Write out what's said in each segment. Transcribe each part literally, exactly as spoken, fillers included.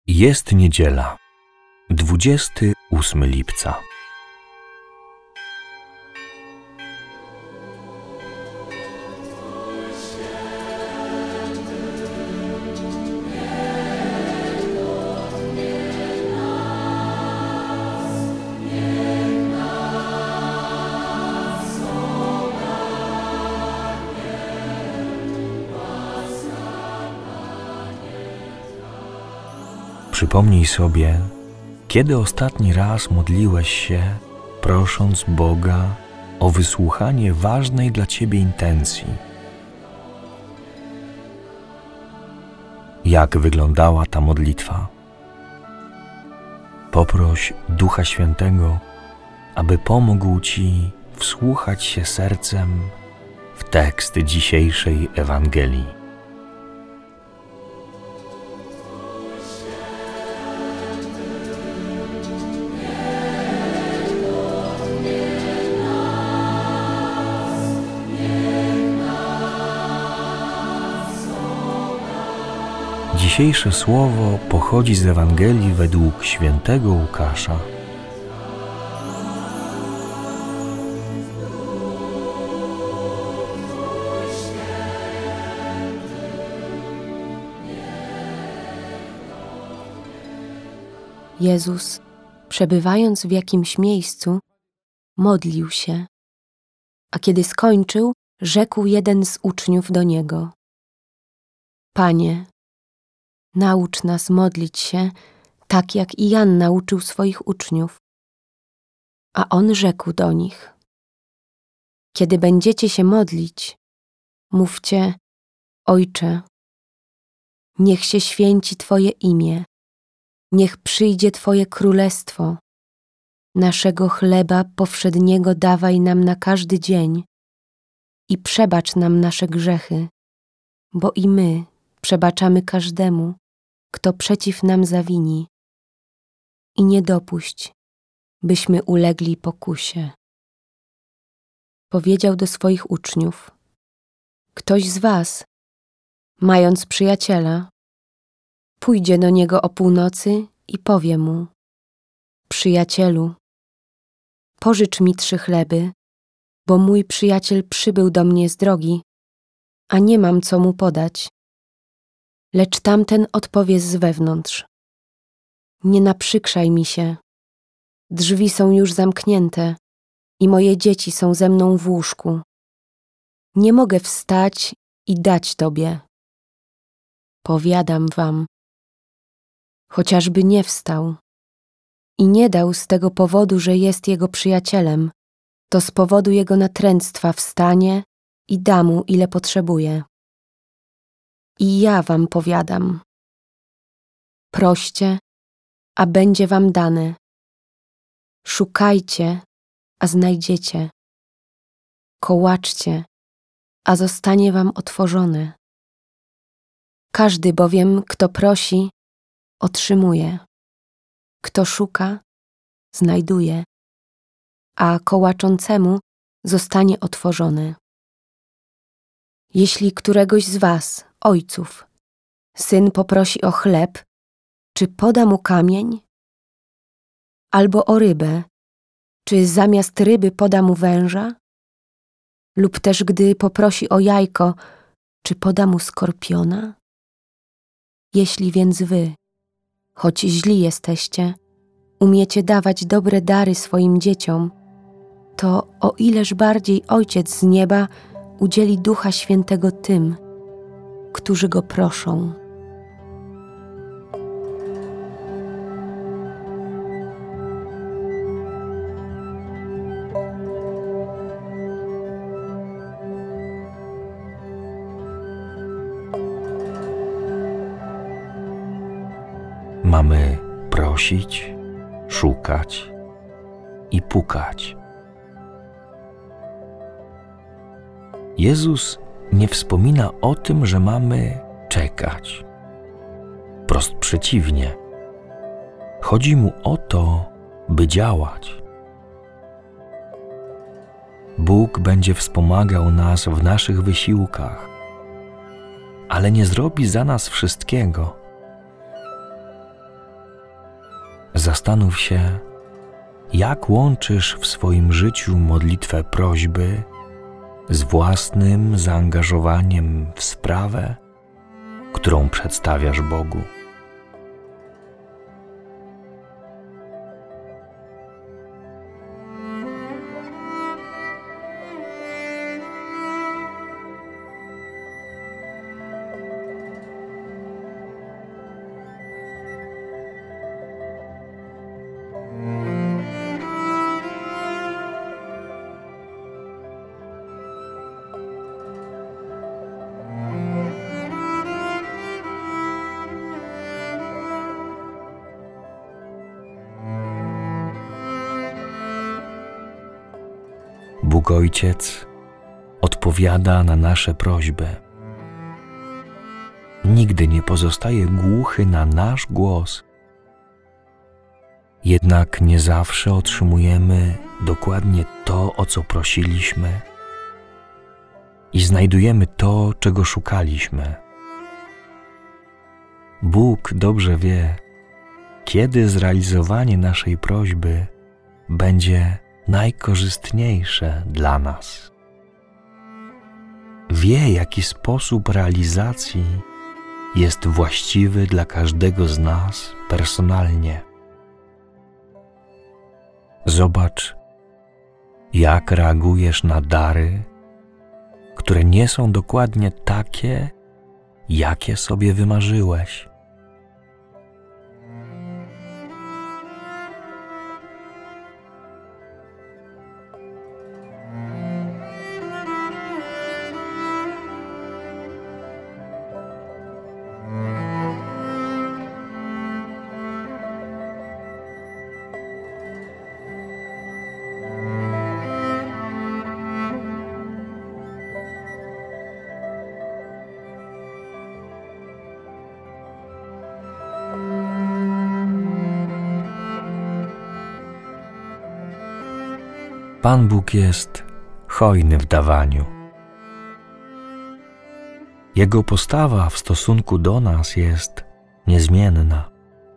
Jest niedziela, dwudziestego ósmego lipca. Przypomnij sobie, kiedy ostatni raz modliłeś się, prosząc Boga o wysłuchanie ważnej dla Ciebie intencji. Jak wyglądała ta modlitwa? Poproś Ducha Świętego, aby pomógł Ci wsłuchać się sercem w tekst dzisiejszej Ewangelii. Dzisiejsze słowo pochodzi z Ewangelii według świętego Łukasza. Jezus, przebywając w jakimś miejscu, modlił się, a kiedy skończył, rzekł jeden z uczniów do Niego: Panie, naucz nas modlić się, tak jak i Jan nauczył swoich uczniów. A on rzekł do nich: Kiedy będziecie się modlić, mówcie: Ojcze, niech się święci Twoje imię, niech przyjdzie Twoje królestwo. Naszego chleba powszedniego dawaj nam na każdy dzień i przebacz nam nasze grzechy, bo i my przebaczamy każdemu, kto przeciw nam zawini. I nie dopuść, byśmy ulegli pokusie. Powiedział do swoich uczniów: Ktoś z was, mając przyjaciela, pójdzie do niego o północy i powie mu: Przyjacielu, pożycz mi trzy chleby, bo mój przyjaciel przybył do mnie z drogi, a nie mam co mu podać. Lecz tamten odpowie z wewnątrz: Nie naprzykrzaj mi się, drzwi są już zamknięte i moje dzieci są ze mną w łóżku. Nie mogę wstać i dać Tobie. Powiadam wam, chociażby nie wstał i nie dał z tego powodu, że jest jego przyjacielem, to z powodu jego natręctwa wstanie i da mu, ile potrzebuje. I ja wam powiadam: proście, a będzie wam dane. Szukajcie, a znajdziecie. Kołaczcie, a zostanie wam otworzone. Każdy bowiem, kto prosi, otrzymuje. Kto szuka, znajduje, a kołaczącemu zostanie otworzone. Jeśli któregoś z was, ojców, syn poprosi o chleb, czy poda mu kamień? Albo o rybę, czy zamiast ryby poda mu węża? Lub też gdy poprosi o jajko, czy poda mu skorpiona? Jeśli więc wy, choć źli jesteście, umiecie dawać dobre dary swoim dzieciom, to o ileż bardziej Ojciec z nieba udzieli Ducha Świętego tym, którzy Go proszą. Mamy prosić, szukać i pukać. Jezus nie wspomina o tym, że mamy czekać. Wprost przeciwnie. Chodzi mu o to, by działać. Bóg będzie wspomagał nas w naszych wysiłkach, ale nie zrobi za nas wszystkiego. Zastanów się, jak łączysz w swoim życiu modlitwę prośby z własnym zaangażowaniem w sprawę, którą przedstawiasz Bogu. Bóg Ojciec odpowiada na nasze prośby. Nigdy nie pozostaje głuchy na nasz głos. Jednak nie zawsze otrzymujemy dokładnie to, o co prosiliśmy, i znajdujemy to, czego szukaliśmy. Bóg dobrze wie, kiedy zrealizowanie naszej prośby będzie najkorzystniejsze dla nas. Wie, jaki sposób realizacji jest właściwy dla każdego z nas personalnie. Zobacz, jak reagujesz na dary, które nie są dokładnie takie, jakie sobie wymarzyłeś. Pan Bóg jest hojny w dawaniu. Jego postawa w stosunku do nas jest niezmienna.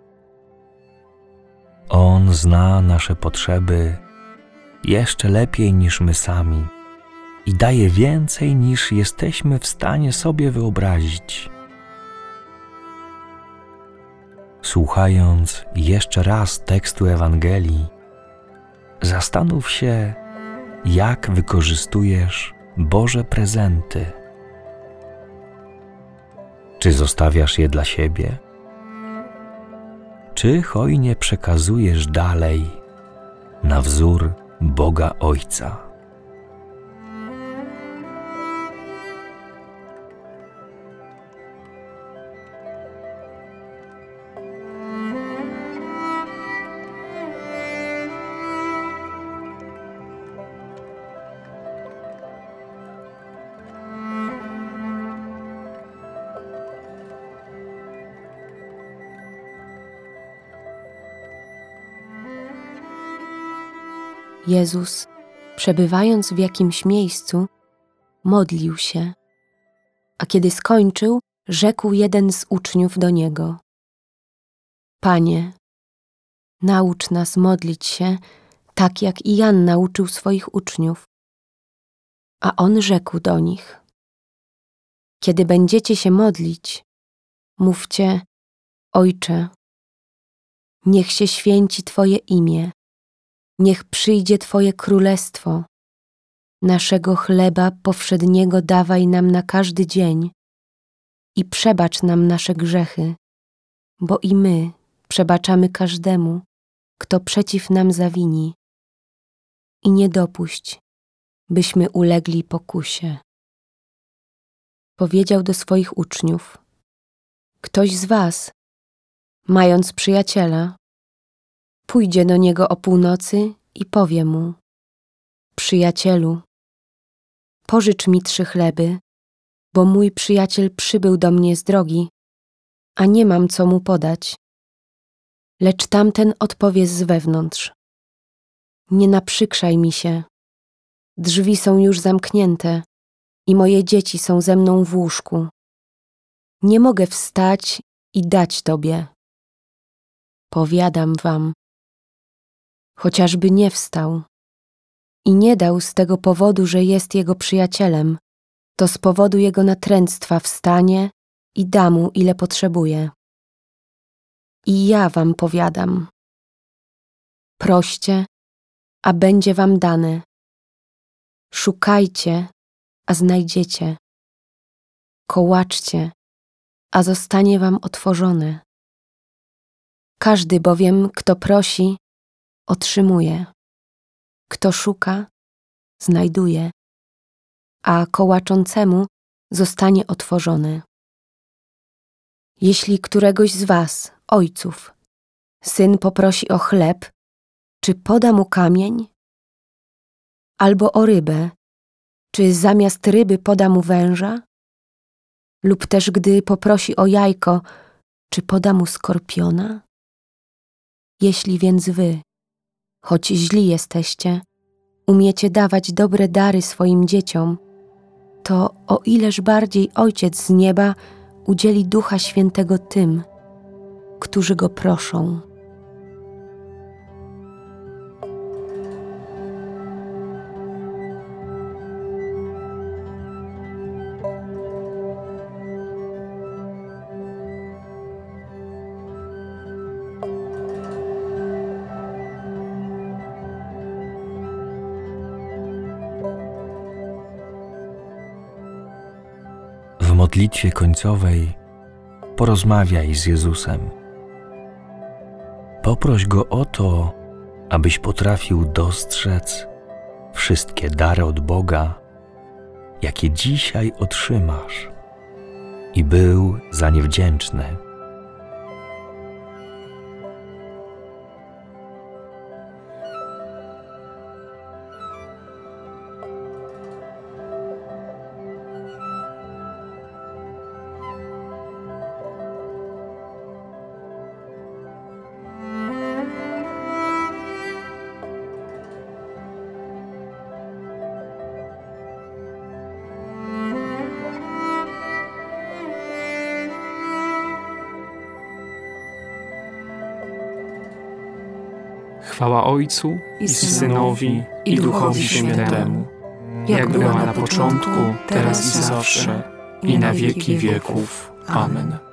On zna nasze potrzeby jeszcze lepiej niż my sami i daje więcej, niż jesteśmy w stanie sobie wyobrazić. Słuchając jeszcze raz tekstu Ewangelii, zastanów się, jak wykorzystujesz Boże prezenty. Czy zostawiasz je dla siebie? Czy hojnie przekazujesz dalej na wzór Boga Ojca? Jezus, przebywając w jakimś miejscu, modlił się, a kiedy skończył, rzekł jeden z uczniów do Niego: Panie, naucz nas modlić się, tak jak i Jan nauczył swoich uczniów. A On rzekł do nich: Kiedy będziecie się modlić, mówcie: Ojcze, niech się święci Twoje imię, niech przyjdzie Twoje królestwo. Naszego chleba powszedniego dawaj nam na każdy dzień i przebacz nam nasze grzechy, bo i my przebaczamy każdemu, kto przeciw nam zawini. I nie dopuść, byśmy ulegli pokusie. Powiedział do swoich uczniów: Ktoś z was, mając przyjaciela, pójdzie do niego o północy i powie mu: Przyjacielu, pożycz mi trzy chleby, bo mój przyjaciel przybył do mnie z drogi, a nie mam co mu podać. Lecz tamten odpowie z wewnątrz: Nie naprzykrzaj mi się, drzwi są już zamknięte i moje dzieci są ze mną w łóżku. Nie mogę wstać i dać Tobie. Powiadam wam, chociażby nie wstał i nie dał z tego powodu, że jest jego przyjacielem, to z powodu jego natręctwa wstanie i da mu, ile potrzebuje. I ja wam powiadam, proście, a będzie wam dane. Szukajcie, a znajdziecie. Kołaczcie, a zostanie wam otworzone. Każdy bowiem, kto prosi, otrzymuje. Kto szuka, znajduje, a kołaczącemu zostanie otworzone. Jeśli któregoś z was, ojców, syn poprosi o chleb, czy poda mu kamień? Albo o rybę, czy zamiast ryby poda mu węża? Lub też gdy poprosi o jajko, czy poda mu skorpiona? Jeśli więc wy, choć źli jesteście, umiecie dawać dobre dary swoim dzieciom, to o ileż bardziej Ojciec z nieba udzieli Ducha Świętego tym, którzy Go proszą. W modlitwie końcowej porozmawiaj z Jezusem. Poproś Go o to, abyś potrafił dostrzec wszystkie dary od Boga, jakie dzisiaj otrzymasz, i był za nie wdzięczny. Chwała Ojcu i Synowi, i Duchowi Świętemu, jak była na początku, teraz i zawsze, i na wieki wieków. Amen.